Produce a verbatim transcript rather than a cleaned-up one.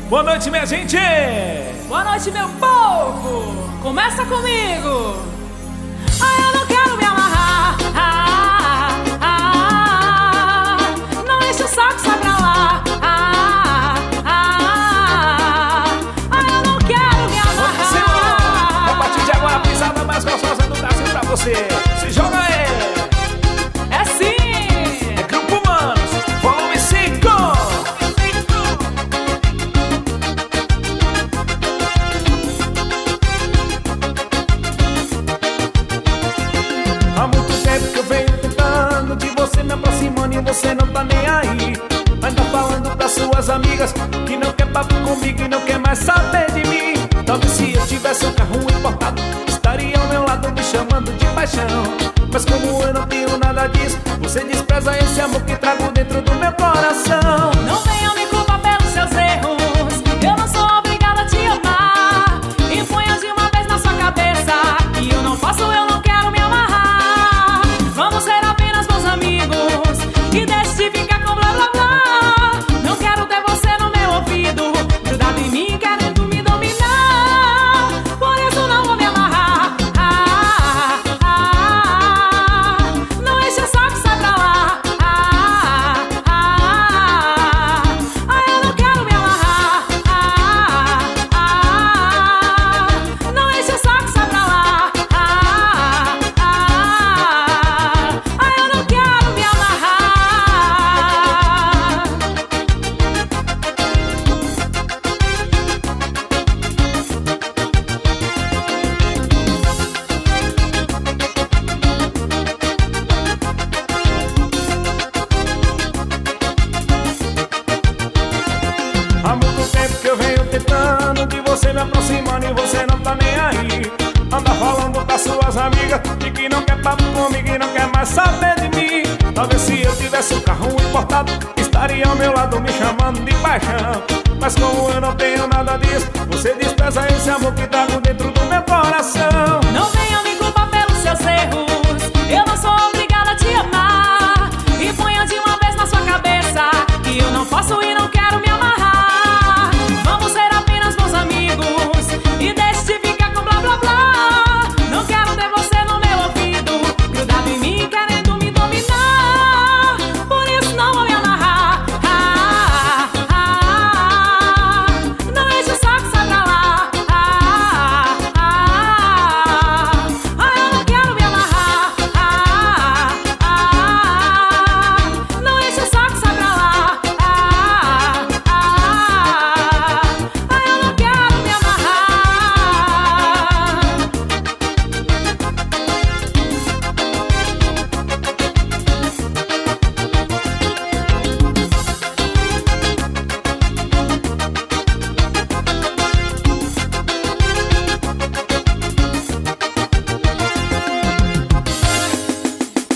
Boa noite, minha gente! Boa noite, meu povo! Começa comigo! Ah, eu não quero me amarrar. Ah, ah, ah, não enche o saco, sai pra lá. Ah, ah, ah, eu não quero me amarrar. Senhor, a partir de agora a pisada mais gostosa do Brasil pra você. Se joga aí! É sim! É Grupo Manos, volume cinco. Há muito tempo que eu venho tentando de você me aproximando e você não tá nem aí. Ainda falando pras suas amigas que não quer papo comigo e não quer mais saber de mim. Talvez se eu tivesse um carro importado, estaria ao meu lado me chamando de paixão. Mas como eu não tenho nada disso, você despreza esse amor que trago dentro do meu coração. Não venha me culpar pelos seus erros, eu não sou obrigada a te amar. Imponha de uma vez na sua cabeça que eu não posso, eu não quero me amarrar. Vamos ser apenas bons amigos e deixe de ficar com blá blá blá. Não quero ter você no meu ouvido, grudado em mim, querendo me dominar. Por isso não vou me amarrar. Ah, ah, ah, não enche o saco, sai pra lá. Ah, ah, ah, eu não quero me amarrar. Ah, ah, não enche o saco, sai pra lá. Ah, ah, ah, eu não quero me amarrar. Há muito tempo que eu venho tentando de você me aproximando e você não tá nem aí. Anda falando pras suas amigas de que não quer papo comigo e não quer mais saber de mim. Talvez se eu tivesse um carro importado, estaria ao meu lado me chamando de paixão. Mas como eu não tenho nada disso, você despreza esse amor que trago dentro